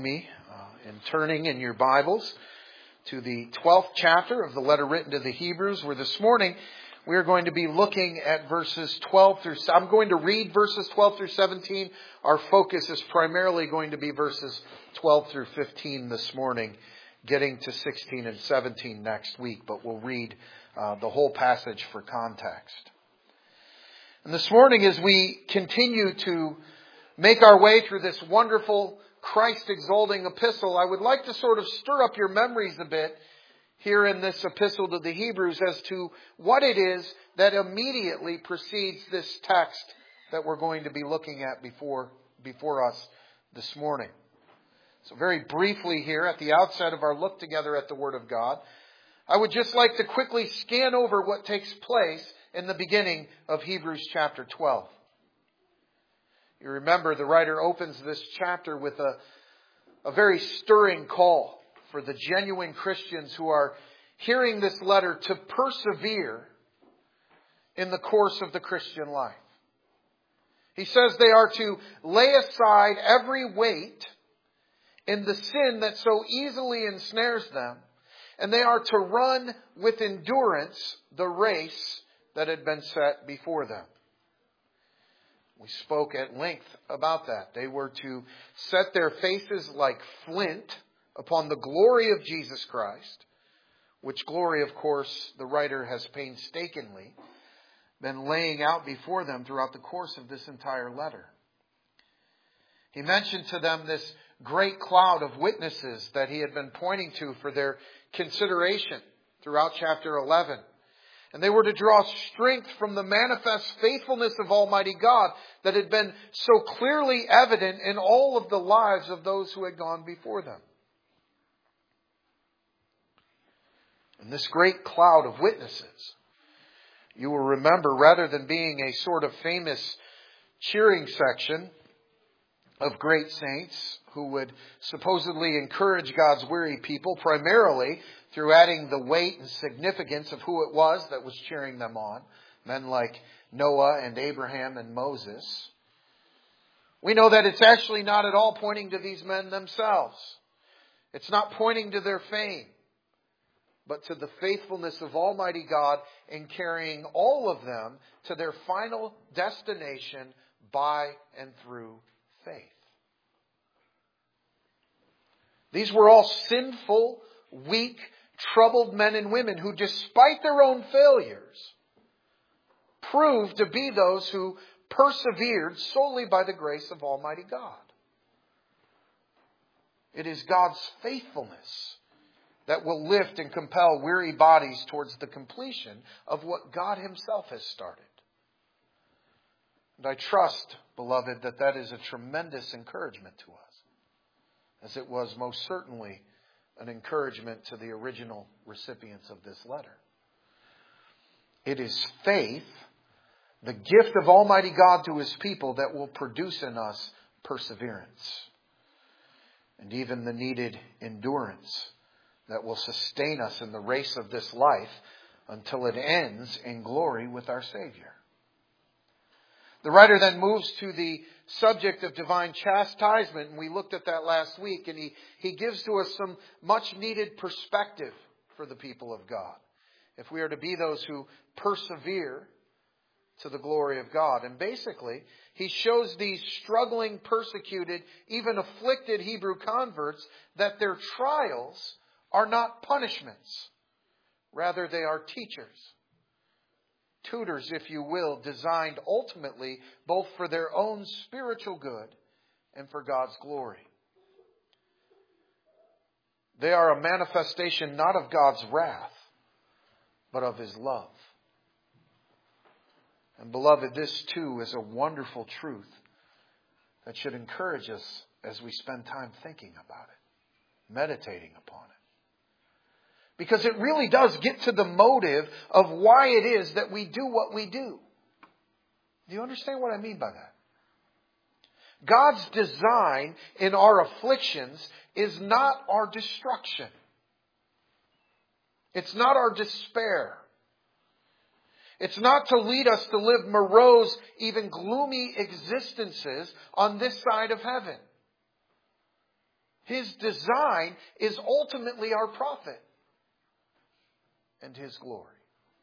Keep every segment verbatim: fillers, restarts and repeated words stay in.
me uh, in turning in your Bibles to the twelfth chapter of the letter written to the Hebrews, where this morning we are going to be looking at verses twelve through, I'm going to read verses twelve through seventeen. Our focus is primarily going to be verses twelve through fifteen this morning, getting to sixteen and seventeen next week, but we'll read uh, the whole passage for context. And this morning, as we continue to make our way through this wonderful Christ-exalting epistle, I would like to sort of stir up your memories a bit here in this epistle to the Hebrews as to what it is that immediately precedes this text that we're going to be looking at before, before us this morning. So very briefly here at the outset of our look together at the Word of God, I would just like to quickly scan over what takes place in the beginning of Hebrews chapter twelve. You remember the writer opens this chapter with a, a very stirring call for the genuine Christians who are hearing this letter to persevere in the course of the Christian life. He says they are to lay aside every weight in the sin that so easily ensnares them, and they are to run with endurance the race that had been set before them. We spoke at length about that. They were to set their faces like flint upon the glory of Jesus Christ, which glory, of course, the writer has painstakingly been laying out before them throughout the course of this entire letter. He mentioned to them this great cloud of witnesses that he had been pointing to for their consideration throughout chapter eleven. And they were to draw strength from the manifest faithfulness of Almighty God that had been so clearly evident in all of the lives of those who had gone before them. And this great cloud of witnesses, you will remember, rather than being a sort of famous cheering section of great saints who would supposedly encourage God's weary people, primarily through adding the weight and significance of who it was that was cheering them on, men like Noah and Abraham and Moses, we know that it's actually not at all pointing to these men themselves. It's not pointing to their fame, but to the faithfulness of Almighty God in carrying all of them to their final destination by and through faith. These were all sinful, weak, troubled men and women who, despite their own failures, proved to be those who persevered solely by the grace of Almighty God. It is God's faithfulness that will lift and compel weary bodies towards the completion of what God Himself has started. And I trust, beloved, that that is a tremendous encouragement to us, as it was most certainly an encouragement to the original recipients of this letter. It is faith, the gift of Almighty God to His people, that will produce in us perseverance and even the needed endurance that will sustain us in the race of this life until it ends in glory with our Savior. The writer then moves to the subject of divine chastisement, and we looked at that last week, and he, he gives to us some much needed perspective for the people of God, if we are to be those who persevere to the glory of God. And basically, he shows these struggling, persecuted, even afflicted Hebrew converts that their trials are not punishments. Rather, they are teachers. Tutors, if you will, designed ultimately both for their own spiritual good and for God's glory. They are a manifestation not of God's wrath, but of His love. And beloved, this too is a wonderful truth that should encourage us as we spend time thinking about it, meditating upon it. Because it really does get to the motive of why it is that we do what we do. Do you understand what I mean by that? God's design in our afflictions is not our destruction. It's not our despair. It's not to lead us to live morose, even gloomy existences on this side of heaven. His design is ultimately our profit and His glory.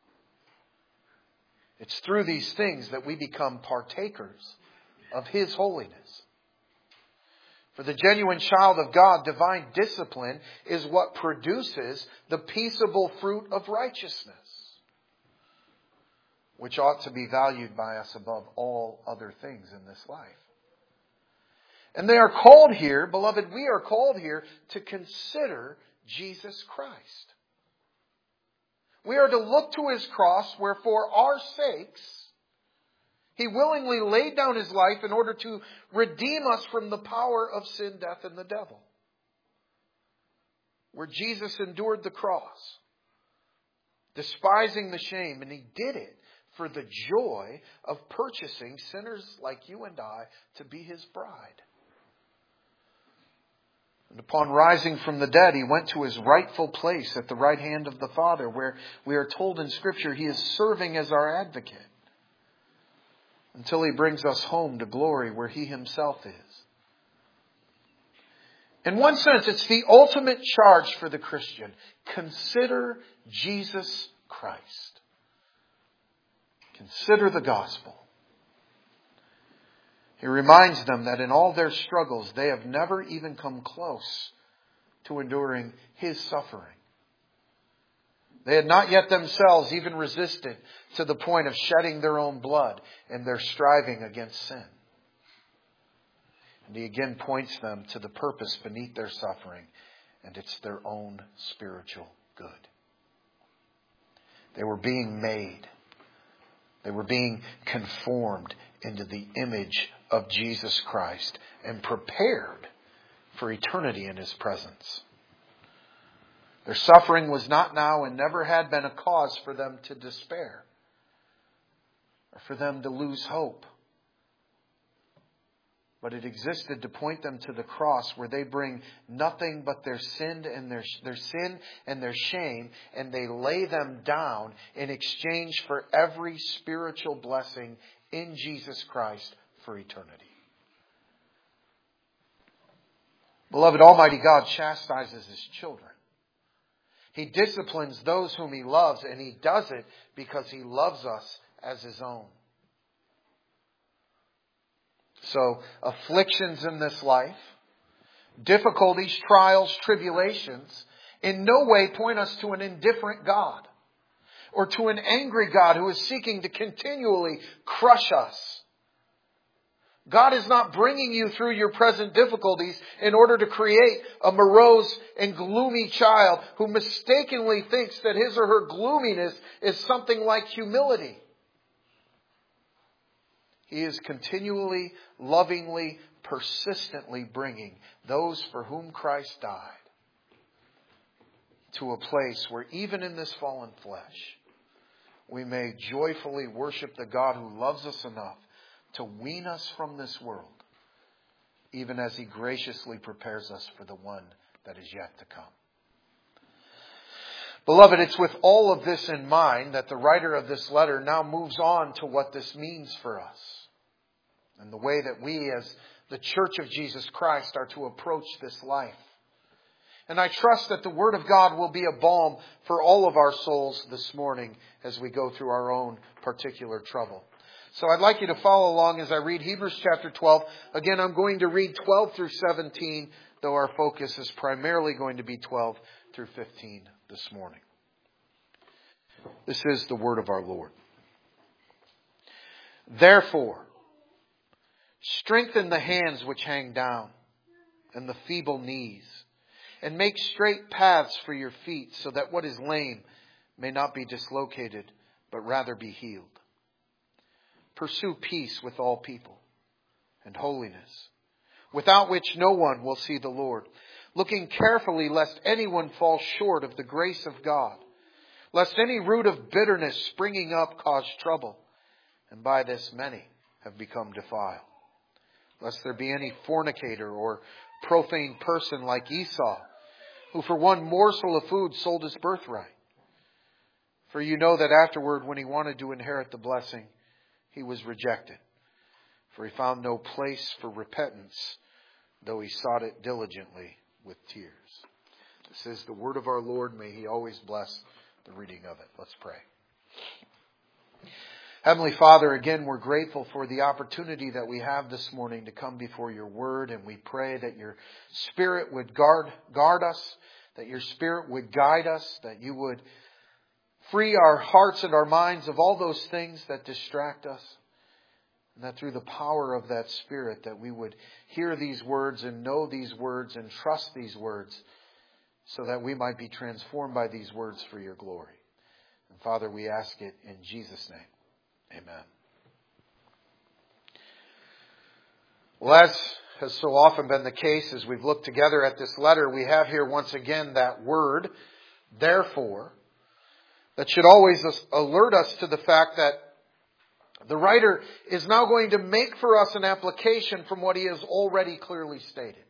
It's through these things that we become partakers of His holiness. For the genuine child of God, divine discipline is what produces the peaceable fruit of righteousness, which ought to be valued by us above all other things in this life. And they are called here, beloved, we are called here to consider Jesus Christ. We are to look to His cross, where for our sakes He willingly laid down His life in order to redeem us from the power of sin, death, and the devil. Where Jesus endured the cross, despising the shame, and He did it for the joy of purchasing sinners like you and I to be His bride. And upon rising from the dead, He went to His rightful place at the right hand of the Father, where we are told in Scripture He is serving as our advocate until He brings us home to glory where He Himself is. In one sense, it's the ultimate charge for the Christian. Consider Jesus Christ. Consider the gospel. He reminds them that in all their struggles, they have never even come close to enduring His suffering. They had not yet themselves even resisted to the point of shedding their own blood in their striving against sin. And He again points them to the purpose beneath their suffering, and it's their own spiritual good. They were being made. They were being conformed into the image of Jesus Christ and prepared for eternity in His presence. Their suffering was not now and never had been a cause for them to despair or for them to lose hope. But it existed to point them to the cross, where they bring nothing but their sin and their, their sin and their shame, and they lay them down in exchange for every spiritual blessing in Jesus Christ for eternity. Beloved, Almighty God chastises His children. He disciplines those whom He loves, and He does it because He loves us as His own. So, afflictions in this life, difficulties, trials, tribulations, in no way point us to an indifferent God or to an angry God who is seeking to continually crush us. God is not bringing you through your present difficulties in order to create a morose and gloomy child who mistakenly thinks that his or her gloominess is something like humility. He is continually, lovingly, persistently bringing those for whom Christ died to a place where even in this fallen flesh, we may joyfully worship the God who loves us enough to wean us from this world, even as He graciously prepares us for the one that is yet to come. Beloved, it's with all of this in mind that the writer of this letter now moves on to what this means for us and the way that we as the Church of Jesus Christ are to approach this life. And I trust that the Word of God will be a balm for all of our souls this morning as we go through our own particular trouble. So I'd like you to follow along as I read Hebrews chapter twelve. Again, I'm going to read twelve through seventeen, though our focus is primarily going to be twelve through fifteen this morning. This is the word of our Lord. Therefore, strengthen the hands which hang down and the feeble knees, and make straight paths for your feet, so that what is lame may not be dislocated, but rather be healed. Pursue peace with all people and holiness, without which no one will see the Lord, looking carefully lest anyone fall short of the grace of God, lest any root of bitterness springing up cause trouble, and by this many have become defiled. Lest there be any fornicator or profane person like Esau, who for one morsel of food sold his birthright. For you know that afterward, when he wanted to inherit the blessing, he was rejected. For he found no place for repentance, though he sought it diligently with tears. This is the word of our Lord. May He always bless the reading of it. Let's pray. Heavenly Father, again, we're grateful for the opportunity that we have this morning to come before your word, and we pray that your Spirit would guard, guard us, that your Spirit would guide us, that you would free our hearts and our minds of all those things that distract us, and that through the power of that Spirit that we would hear these words and know these words and trust these words so that we might be transformed by these words for your glory. And Father, we ask it in Jesus' name. Amen. Well, as has so often been the case as we've looked together at this letter, we have here once again that word, therefore, that should always alert us to the fact that the writer is now going to make for us an application from what he has already clearly stated.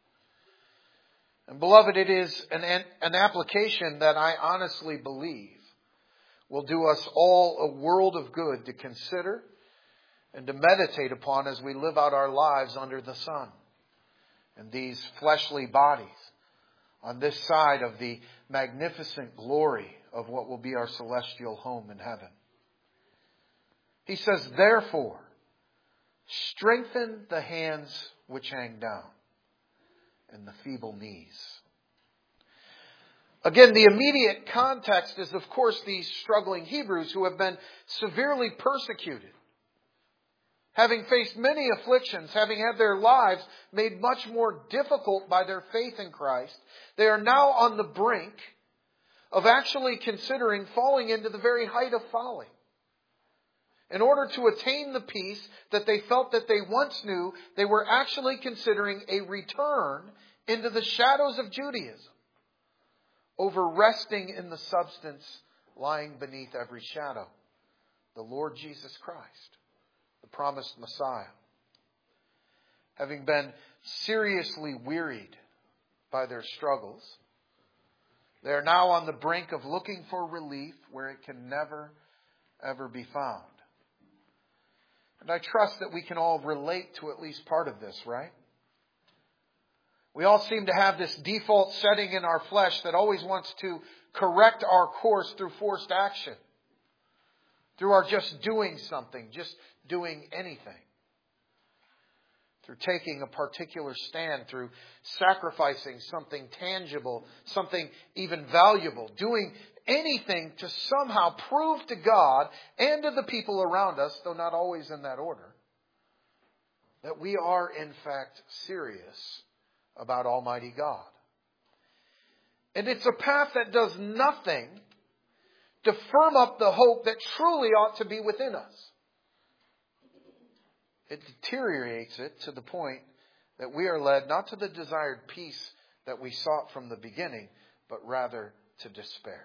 And beloved, it is an, an application that I honestly believe will do us all a world of good to consider and to meditate upon as we live out our lives under the sun and these fleshly bodies on this side of the magnificent glory of what will be our celestial home in heaven. He says, therefore, strengthen the hands which hang down and the feeble knees. Again, the immediate context is, of course, these struggling Hebrews who have been severely persecuted. Having faced many afflictions, having had their lives made much more difficult by their faith in Christ, they are now on the brink of actually considering falling into the very height of folly. In order to attain the peace that they felt that they once knew, they were actually considering a return into the shadows of Judaism, over resting in the substance lying beneath every shadow, the Lord Jesus Christ, the promised Messiah. Having been seriously wearied by their struggles, they are now on the brink of looking for relief where it can never, ever be found. And I trust that we can all relate to at least part of this, right? We all seem to have this default setting in our flesh that always wants to correct our course through forced action. Through our just doing something, just doing anything. Through taking a particular stand, through sacrificing something tangible, something even valuable. Doing anything to somehow prove to God and to the people around us, though not always in that order, that we are in fact serious about Almighty God. And it's a path that does nothing to firm up the hope that truly ought to be within us. It deteriorates it to the point that we are led not to the desired peace that we sought from the beginning, but rather to despair.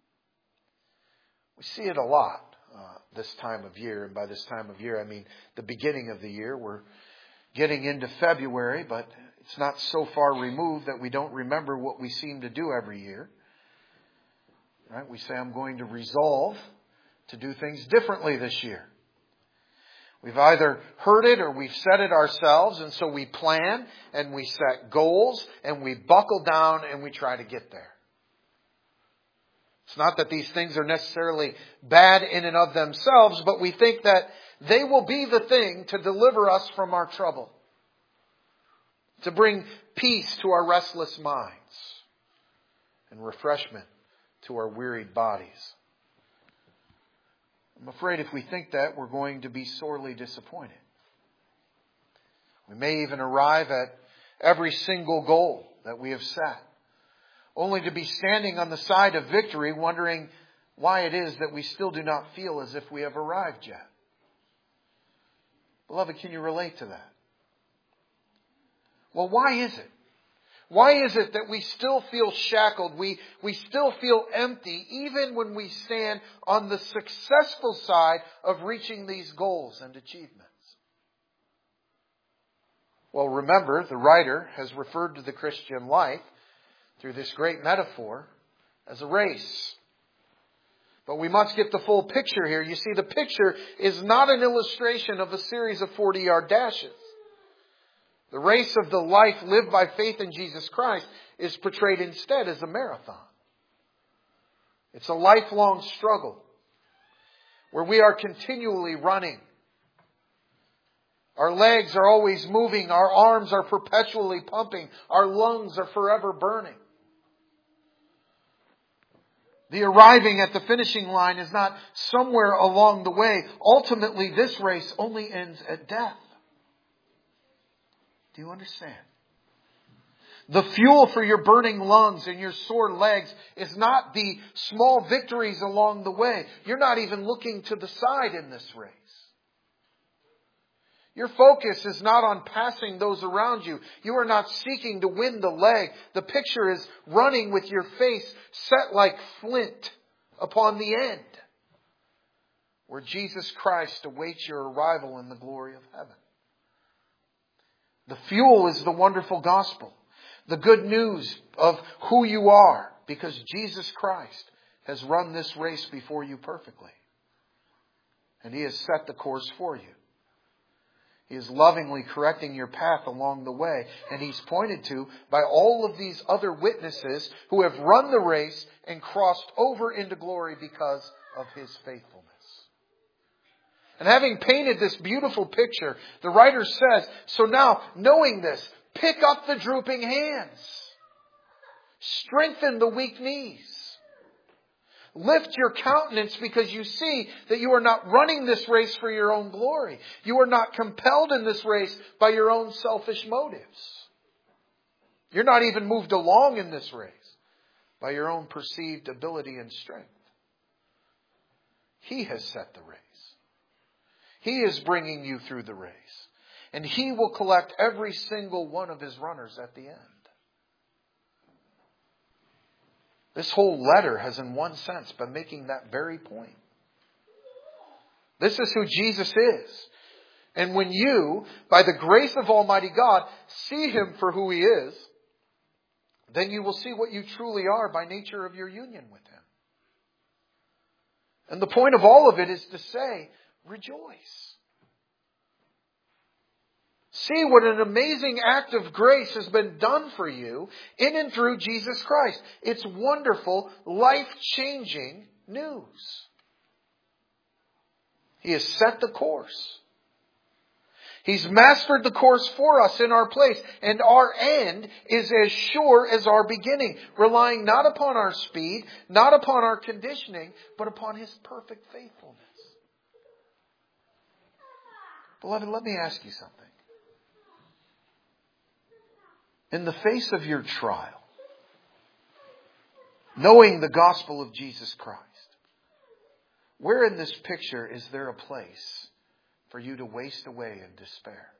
We see it a lot uh, this time of year. And by this time of year, I mean the beginning of the year. We're getting into February, but it's not so far removed that we don't remember what we seem to do every year. Right? We say, I'm going to resolve to do things differently this year. We've either heard it or we've said it ourselves, and so we plan and we set goals and we buckle down and we try to get there. It's not that these things are necessarily bad in and of themselves, but we think that they will be the thing to deliver us from our trouble, to bring peace to our restless minds and refreshment to our wearied bodies. I'm afraid if we think that, we're going to be sorely disappointed. We may even arrive at every single goal that we have set, only to be standing on the side of victory, wondering why it is that we still do not feel as if we have arrived yet. Beloved, can you relate to that? Well, why is it? Why is it that we still feel shackled? We, we still feel empty, even when we stand on the successful side of reaching these goals and achievements? Well, remember, the writer has referred to the Christian life through this great metaphor as a race. But we must get the full picture here. You see, the picture is not an illustration of a series of forty-yard dashes. The race of the life lived by faith in Jesus Christ is portrayed instead as a marathon. It's a lifelong struggle where we are continually running. Our legs are always moving. Our arms are perpetually pumping. Our lungs are forever burning. The arriving at the finishing line is not somewhere along the way. Ultimately, this race only ends at death. Do you understand? The fuel for your burning lungs and your sore legs is not the small victories along the way. You're not even looking to the side in this race. Your focus is not on passing those around you. You are not seeking to win the leg. The picture is running with your face set like flint upon the end, where Jesus Christ awaits your arrival in the glory of heaven. The fuel is the wonderful gospel. The good news of who you are, because Jesus Christ has run this race before you perfectly. And He has set the course for you. He is lovingly correcting your path along the way. And He's pointed to by all of these other witnesses who have run the race and crossed over into glory because of His faithfulness. And having painted this beautiful picture, the writer says, so now, knowing this, pick up the drooping hands. Strengthen the weak knees. Lift your countenance because you see that you are not running this race for your own glory. You are not compelled in this race by your own selfish motives. You're not even moved along in this race by your own perceived ability and strength. He has set the race. He is bringing you through the race. And He will collect every single one of His runners at the end. This whole letter has in one sense been making that very point. This is who Jesus is. And when you, by the grace of Almighty God, see Him for who He is, then you will see what you truly are by nature of your union with Him. And the point of all of it is to say, rejoice. See what an amazing act of grace has been done for you in and through Jesus Christ. It's wonderful, life-changing news. He has set the course. He's mastered the course for us in our place. And our end is as sure as our beginning, relying not upon our speed, not upon our conditioning, but upon His perfect faithfulness. Beloved, let me ask you something. In the face of your trial, knowing the gospel of Jesus Christ, where in this picture is there a place for you to waste away in despair?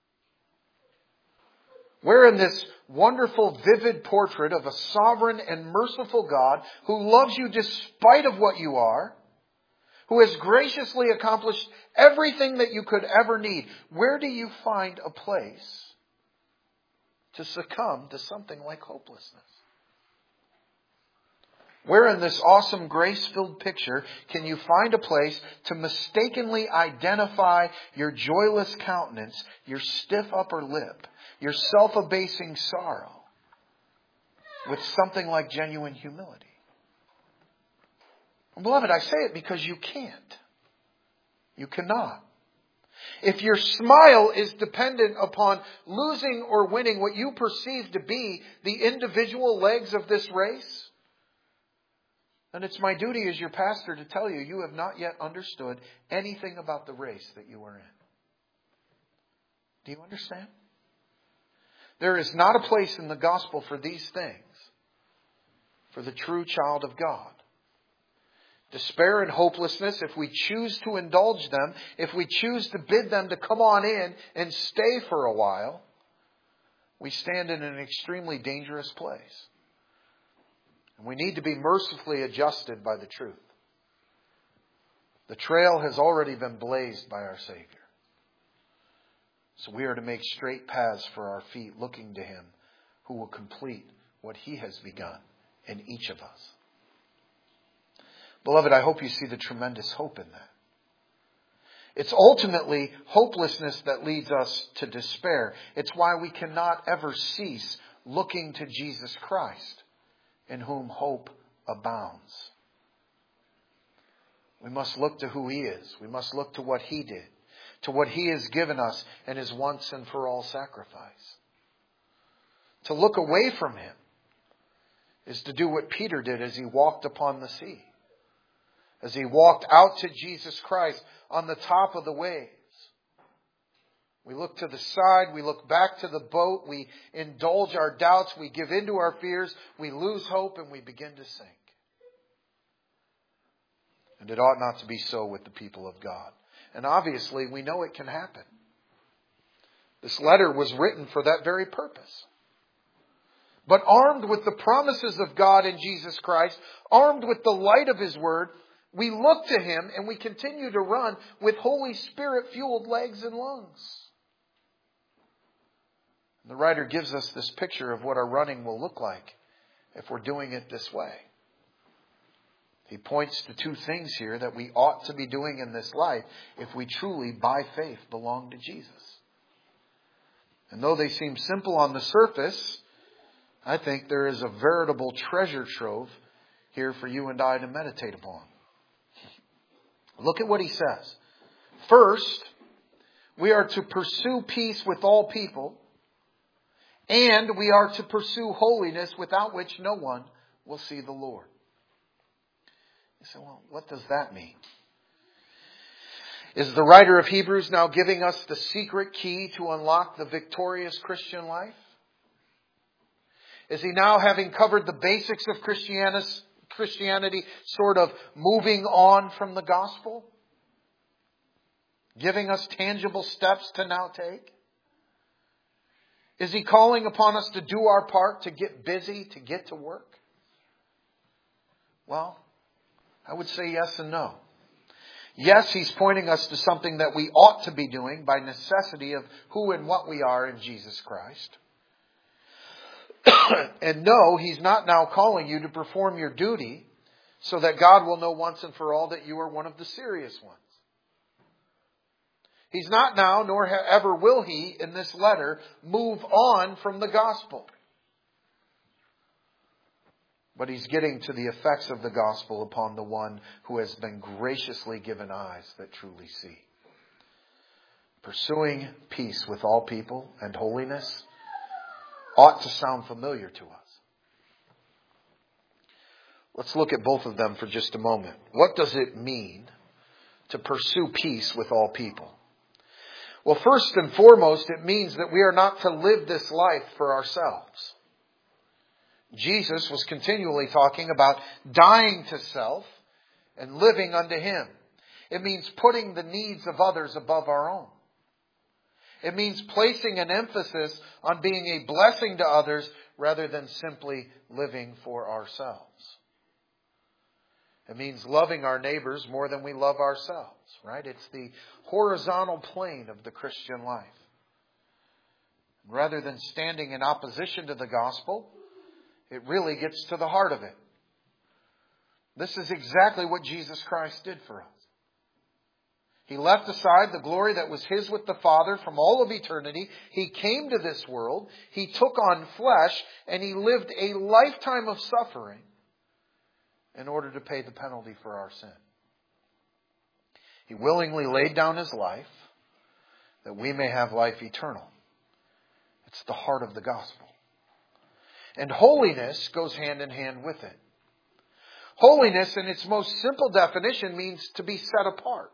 Where in this wonderful, vivid portrait of a sovereign and merciful God who loves you despite of what you are, who has graciously accomplished everything that you could ever need, where do you find a place to succumb to something like hopelessness? Where in this awesome grace-filled picture can you find a place to mistakenly identify your joyless countenance, your stiff upper lip, your self-abasing sorrow with something like genuine humility? Beloved, I say it because you can't. You cannot. If your smile is dependent upon losing or winning what you perceive to be the individual legs of this race, then it's my duty as your pastor to tell you, you have not yet understood anything about the race that you are in. Do you understand? There is not a place in the gospel for these things for the true child of God. Despair and hopelessness, if we choose to indulge them, if we choose to bid them to come on in and stay for a while, we stand in an extremely dangerous place. And we need to be mercifully adjusted by the truth. The trail has already been blazed by our Savior. So we are to make straight paths for our feet, looking to Him who will complete what He has begun in each of us. Beloved, I hope you see the tremendous hope in that. It's ultimately hopelessness that leads us to despair. It's why we cannot ever cease looking to Jesus Christ, in whom hope abounds. We must look to who He is. We must look to what He did, to what He has given us in His once and for all sacrifice. To look away from Him is to do what Peter did as he walked upon the sea. As he walked out to Jesus Christ on the top of the waves. We look to the side, we look back to the boat, we indulge our doubts, we give in to our fears, we lose hope, and we begin to sink. And it ought not to be so with the people of God. And obviously, we know it can happen. This letter was written for that very purpose. But armed with the promises of God in Jesus Christ, armed with the light of His Word, we look to Him and we continue to run with Holy Spirit-fueled legs and lungs. And the writer gives us this picture of what our running will look like if we're doing it this way. He points to two things here that we ought to be doing in this life if we truly, by faith, belong to Jesus. And though they seem simple on the surface, I think there is a veritable treasure trove here for you and I to meditate upon. Look at what he says. First, we are to pursue peace with all people, and we are to pursue holiness, without which no one will see the Lord. You say, well, what does that mean? Is the writer of Hebrews now giving us the secret key to unlock the victorious Christian life? Is he now, having covered the basics of Christianity, sort of moving on from the gospel? Giving us tangible steps to now take? Is he calling upon us to do our part, to get busy, to get to work? Well, I would say yes and no. Yes, he's pointing us to something that we ought to be doing by necessity of who and what we are in Jesus Christ. And no, he's not now calling you to perform your duty so that God will know once and for all that you are one of the serious ones. He's not now, nor ever will he, in this letter, move on from the gospel. But he's getting to the effects of the gospel upon the one who has been graciously given eyes that truly see. Pursuing peace with all people and holiness ought to sound familiar to us. Let's look at both of them for just a moment. What does it mean to pursue peace with all people? Well, first and foremost, it means that we are not to live this life for ourselves. Jesus was continually talking about dying to self and living unto Him. It means putting the needs of others above our own. It means placing an emphasis on being a blessing to others rather than simply living for ourselves. It means loving our neighbors more than we love ourselves, right? It's the horizontal plane of the Christian life. Rather than standing in opposition to the gospel, it really gets to the heart of it. This is exactly what Jesus Christ did for us. He left aside the glory that was His with the Father from all of eternity. He came to this world. He took on flesh, and He lived a lifetime of suffering in order to pay the penalty for our sin. He willingly laid down His life that we may have life eternal. It's the heart of the gospel. And holiness goes hand in hand with it. Holiness, in its most simple definition, means to be set apart.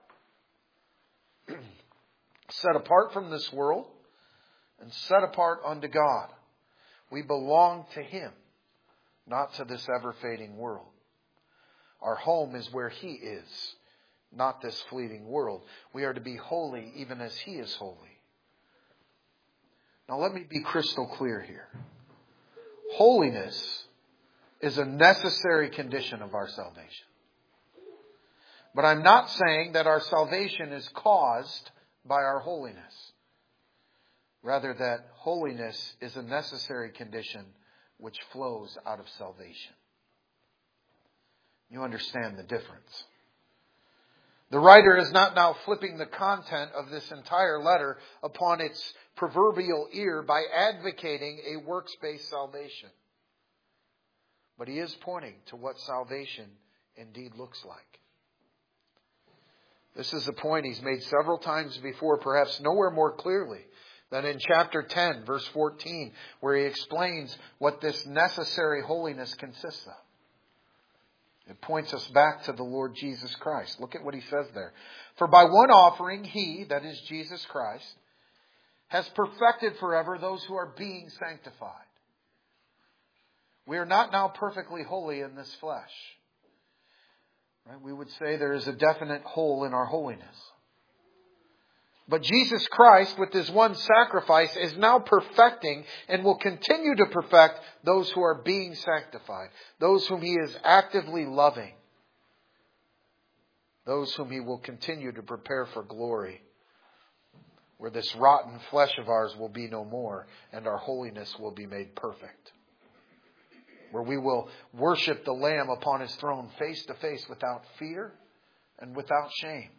Set apart from this world and set apart unto God. We belong to Him, not to this ever-fading world. Our home is where He is, not this fleeting world. We are to be holy even as He is holy. Now let me be crystal clear here. Holiness is a necessary condition of our salvation. But I'm not saying that our salvation is caused by our holiness. Rather, that holiness is a necessary condition which flows out of salvation. You understand the difference. The writer is not now flipping the content of this entire letter upon its proverbial ear by advocating a works-based salvation. But he is pointing to what salvation indeed looks like. This is a point he's made several times before, perhaps nowhere more clearly than in chapter ten, verse fourteen, where he explains what this necessary holiness consists of. It points us back to the Lord Jesus Christ. Look at what he says there. For by one offering, he, that is Jesus Christ, has perfected forever those who are being sanctified. We are not now perfectly holy in this flesh. Right? We would say there is a definite hole in our holiness. But Jesus Christ, with His one sacrifice, is now perfecting and will continue to perfect those who are being sanctified. Those whom He is actively loving. Those whom He will continue to prepare for glory. Where this rotten flesh of ours will be no more and our holiness will be made perfect. Where we will worship the Lamb upon His throne face to face without fear and without shame.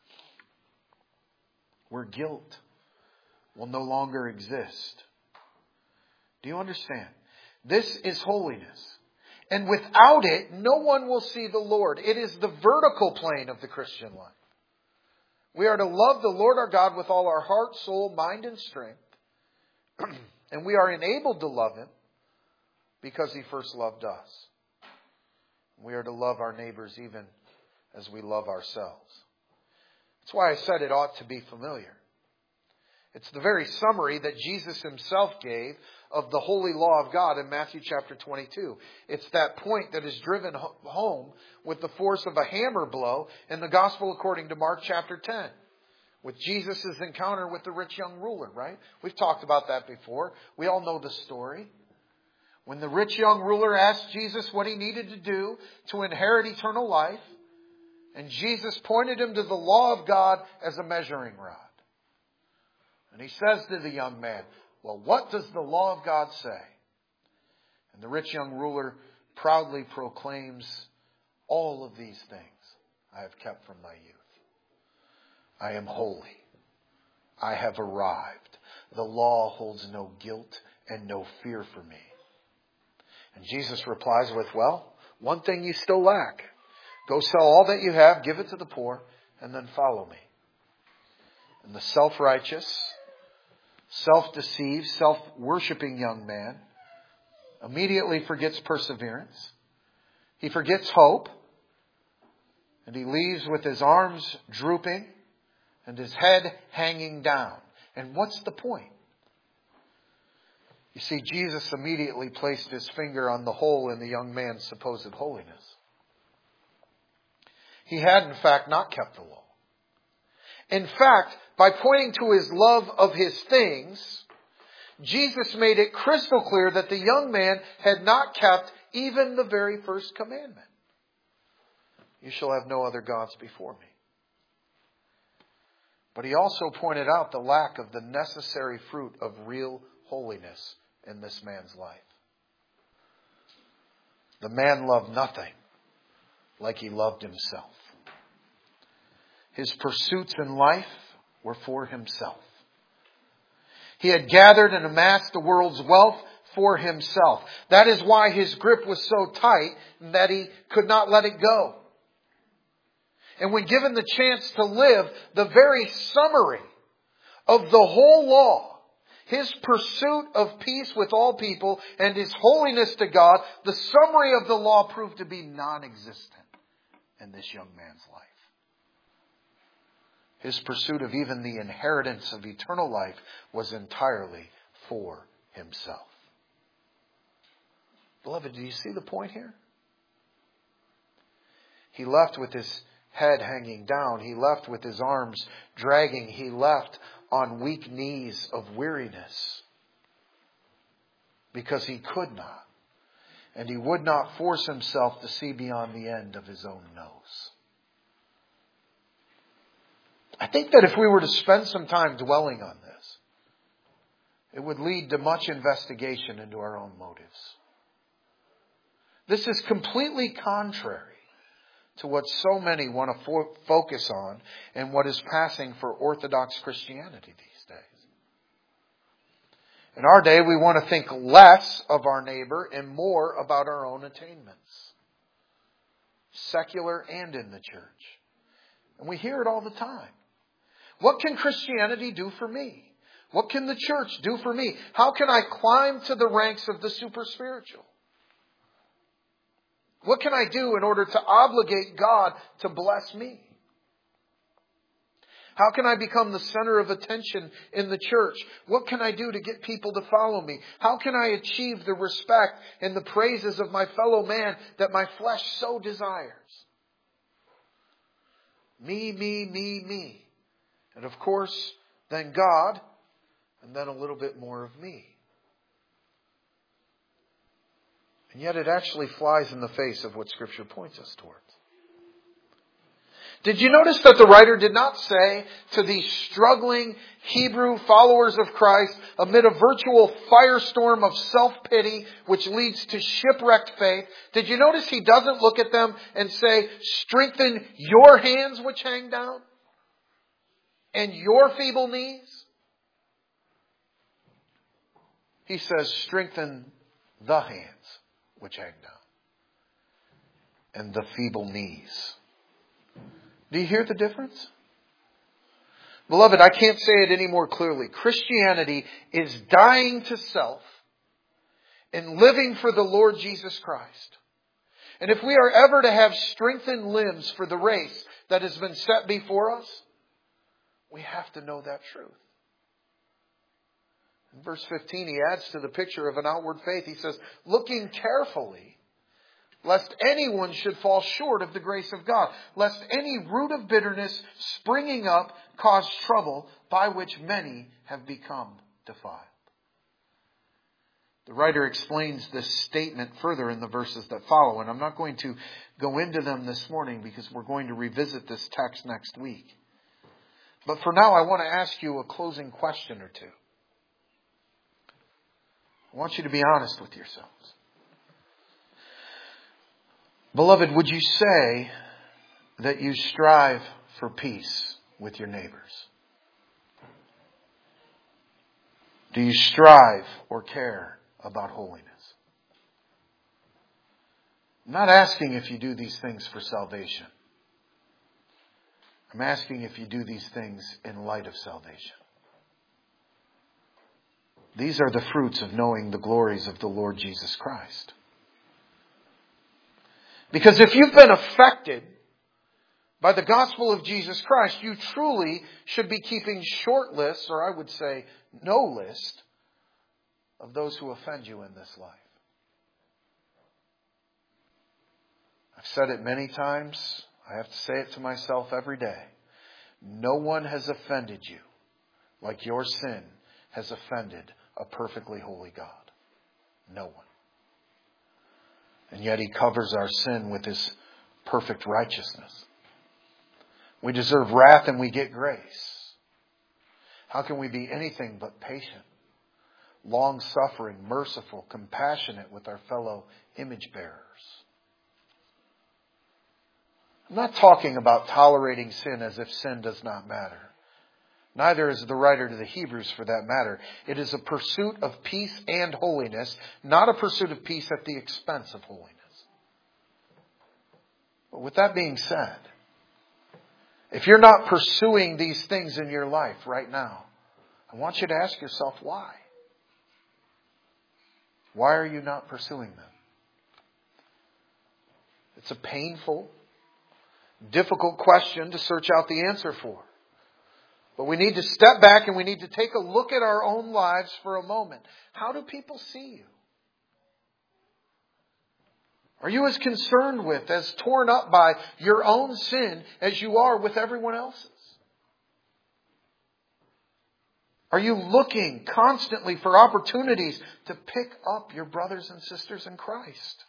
Where guilt will no longer exist. Do you understand? This is holiness. And without it, no one will see the Lord. It is the vertical plane of the Christian life. We are to love the Lord our God with all our heart, soul, mind, and strength. And we are enabled to love Him because He first loved us. We are to love our neighbors even as we love ourselves. That's why I said it ought to be familiar. It's the very summary that Jesus Himself gave of the holy law of God in Matthew chapter twenty-two. It's that point that is driven home with the force of a hammer blow in the Gospel according to Mark chapter ten. With Jesus' encounter with the rich young ruler, right? We've talked about that before. We all know the story. When the rich young ruler asked Jesus what he needed to do to inherit eternal life, and Jesus pointed him to the law of God as a measuring rod. And He says to the young man, well, what does the law of God say? And the rich young ruler proudly proclaims, all of these things I have kept from my youth. I am holy. I have arrived. The law holds no guilt and no fear for me. And Jesus replies with, well, one thing you still lack. Go sell all that you have, give it to the poor, and then follow me. And the self-righteous, self-deceived, self-worshipping young man immediately forgets perseverance. He forgets hope. And he leaves with his arms drooping and his head hanging down. And what's the point? You see, Jesus immediately placed His finger on the hole in the young man's supposed holiness. He had, in fact, not kept the law. In fact, by pointing to His love of His things, Jesus made it crystal clear that the young man had not kept even the very first commandment. You shall have no other gods before me. But He also pointed out the lack of the necessary fruit of real holiness in this man's life. The man loved nothing like he loved himself. His pursuits in life were for himself. He had gathered and amassed the world's wealth for himself. That is why his grip was so tight that he could not let it go. And when given the chance to live the very summary of the whole law, his pursuit of peace with all people and his holiness to God, the summary of the law proved to be non-existent in this young man's life. His pursuit of even the inheritance of eternal life was entirely for himself. Beloved, do you see the point here? He left with his head hanging down. He left with his arms dragging. He left on weak knees of weariness because he could not. And he would not force himself to see beyond the end of his own nose. I think that if we were to spend some time dwelling on this, it would lead to much investigation into our own motives. This is completely contrary to what so many want to fo- focus on and what is passing for Orthodox Christianity these days. In our day, we want to think less of our neighbor and more about our own attainments, secular and in the church. And we hear it all the time. What can Christianity do for me? What can the church do for me? How can I climb to the ranks of the super spiritual? What can I do in order to obligate God to bless me? How can I become the center of attention in the church? What can I do to get people to follow me? How can I achieve the respect and the praises of my fellow man that my flesh so desires? Me, me, me, me. And of course, then God, and then a little bit more of me. And yet it actually flies in the face of what Scripture points us towards. Did you notice that the writer did not say to these struggling Hebrew followers of Christ amid a virtual firestorm of self-pity which leads to shipwrecked faith? Did you notice he doesn't look at them and say, strengthen your hands which hang down and your feeble knees? He says, strengthen the hands which hang down and the feeble knees. Do you hear the difference? Beloved, I can't say it any more clearly. Christianity is dying to self and living for the Lord Jesus Christ. And if we are ever to have strengthened limbs for the race that has been set before us, we have to know that truth. In verse fifteen, he adds to the picture of an outward faith. He says, looking carefully, lest anyone should fall short of the grace of God, lest any root of bitterness springing up cause trouble, by which many have become defiled. The writer explains this statement further in the verses that follow, and I'm not going to go into them this morning because we're going to revisit this text next week. But for now, I want to ask you a closing question or two. I want you to be honest with yourselves. Beloved, would you say that you strive for peace with your neighbors? Do you strive or care about holiness? I'm not asking if you do these things for salvation. I'm asking if you do these things in light of salvation. These are the fruits of knowing the glories of the Lord Jesus Christ. Because if you've been affected by the gospel of Jesus Christ, you truly should be keeping short lists, or I would say no list, of those who offend you in this life. I've said it many times. I have to say it to myself every day. No one has offended you like your sin has offended a perfectly holy God. No one. And yet He covers our sin with His perfect righteousness. We deserve wrath and we get grace. How can we be anything but patient, long-suffering, merciful, compassionate with our fellow image bearers? I'm not talking about tolerating sin as if sin does not matter. Neither is the writer to the Hebrews for that matter. It is a pursuit of peace and holiness, not a pursuit of peace at the expense of holiness. But with that being said, if you're not pursuing these things in your life right now, I want you to ask yourself why. Why are you not pursuing them? It's a painful, difficult question to search out the answer for. But we need to step back and we need to take a look at our own lives for a moment. How do people see you? Are you as concerned with, as torn up by your own sin as you are with everyone else's? Are you looking constantly for opportunities to pick up your brothers and sisters in Christ?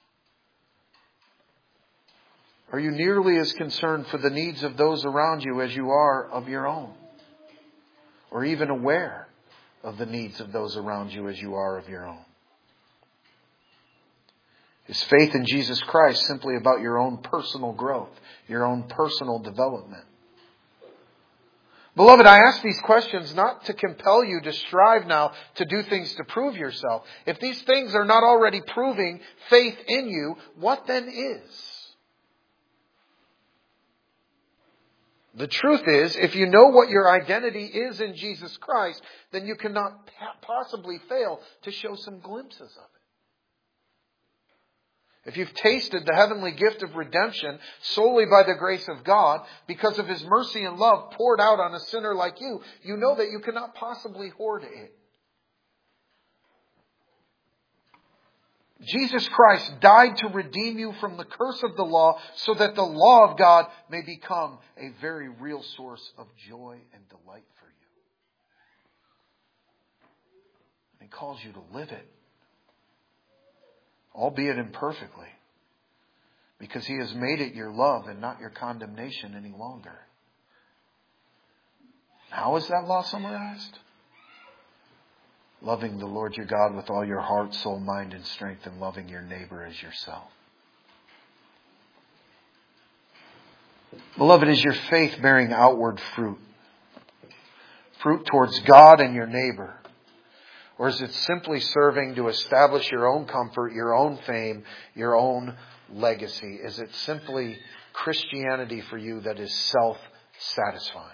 Are you nearly as concerned for the needs of those around you as you are of your own? Or even aware of the needs of those around you as you are of your own? Is faith in Jesus Christ simply about your own personal growth, your own personal development? Beloved, I ask these questions not to compel you to strive now to do things to prove yourself. If these things are not already proving faith in you, what then is? The truth is, if you know what your identity is in Jesus Christ, then you cannot possibly fail to show some glimpses of it. If you've tasted the heavenly gift of redemption solely by the grace of God, because of His mercy and love poured out on a sinner like you, you know that you cannot possibly hoard it. Jesus Christ died to redeem you from the curse of the law so that the law of God may become a very real source of joy and delight for you. And He calls you to live it, albeit imperfectly, because He has made it your love and not your condemnation any longer. How is that law summarized? Loving the Lord your God with all your heart, soul, mind, and strength, and loving your neighbor as yourself. Beloved, is your faith bearing outward fruit? Fruit towards God and your neighbor? Or is it simply serving to establish your own comfort, your own fame, your own legacy? Is it simply Christianity for you that is self-satisfying?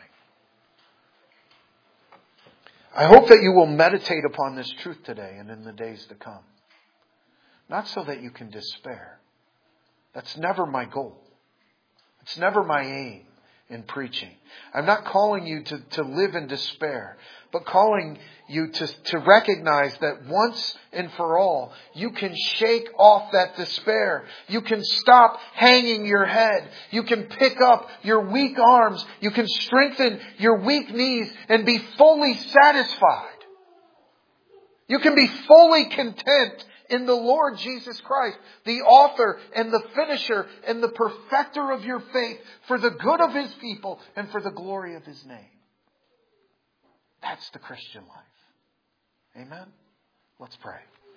I hope that you will meditate upon this truth today and in the days to come. Not so that you can despair. That's never my goal. It's never my aim in preaching. I'm not calling you to, to live in despair, but calling you to, to recognize that once and for all, you can shake off that despair. You can stop hanging your head. You can pick up your weak arms. You can strengthen your weak knees and be fully satisfied. You can be fully content in the Lord Jesus Christ, the author and the finisher and the perfecter of your faith, for the good of His people and for the glory of His name. That's the Christian life. Amen? Let's pray.